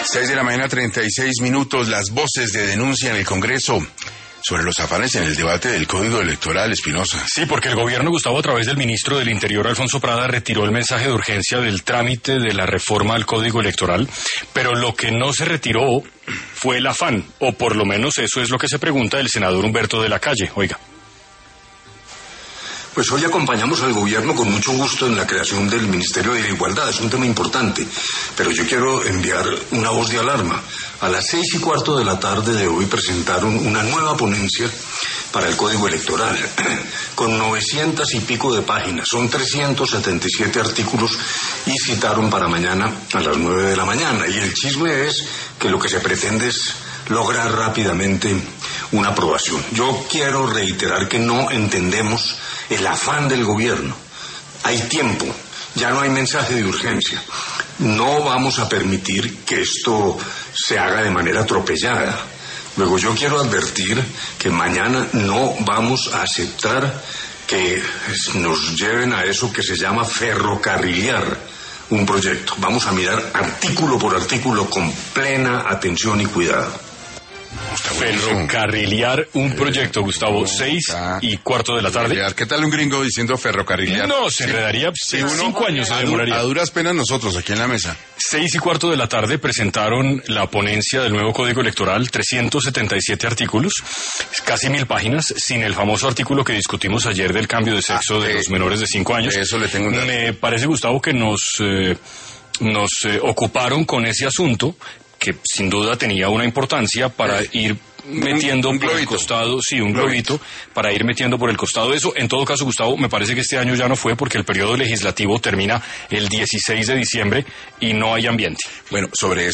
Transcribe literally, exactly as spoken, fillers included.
Seis de la mañana, treinta y seis minutos. Las voces de denuncia en el Congreso sobre los afanes en el debate del Código Electoral, Espinosa. Sí, porque el gobierno, Gustavo, a través del ministro del Interior, Alfonso Prada, retiró el mensaje de urgencia del trámite de la reforma al Código Electoral, pero lo que no se retiró fue el afán, o por lo menos eso es lo que se pregunta el senador Humberto de la Calle. Oiga. Pues hoy acompañamos al gobierno con mucho gusto en la creación del Ministerio de la Igualdad. Es un tema importante, pero yo quiero enviar una voz de alarma. A las seis y cuarto de la tarde de hoy presentaron una nueva ponencia para el Código Electoral, con novecientas y pico de páginas. Son trescientos setenta y siete artículos y citaron para mañana a las nueve de la mañana. Y el chisme es que lo que se pretende es lograr rápidamente una aprobación. Yo quiero reiterar que no entendemos el afán del gobierno. Hay tiempo, ya no hay mensaje de urgencia. No vamos a permitir que esto se haga de manera atropellada. Luego yo quiero advertir que mañana no vamos a aceptar que nos lleven a eso que se llama ferrocarrilear un proyecto. Vamos a mirar artículo por artículo con plena atención y cuidado. Ferrocarrilear un proyecto, Gustavo, seis y cuarto de la tarde. ¿Qué tal un gringo diciendo ferrocarrilear? No, se enredaría, sí, cinco años se demoraría. A duras penas nosotros aquí en la mesa. Seis y cuarto de la tarde presentaron la ponencia del nuevo Código Electoral, trescientos setenta y siete artículos, casi mil páginas, sin el famoso artículo que discutimos ayer del cambio de sexo ah, de eh, los menores de cinco años. Eso le tengo un dato. Me parece, Gustavo, que nos, eh, nos eh, ocuparon con ese asunto, que sin duda tenía una importancia para ir metiendo un, un por el costado, sí, un globito, para ir metiendo por el costado eso. En todo caso, Gustavo, me parece que este año ya no fue porque el periodo legislativo termina el dieciséis de diciembre y no hay ambiente. Bueno, sobre